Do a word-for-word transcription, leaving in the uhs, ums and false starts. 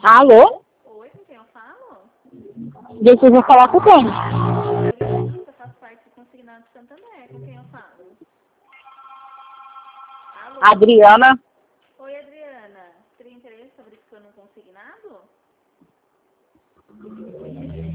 Alô? Oi, com quem eu falo? Deixa eu ver falar com quem. Eu faço parte do Consignado de Santander. Com quem eu falo? Alô? Adriana. Oi, Adriana. Teria interesse sobre isso no consignado?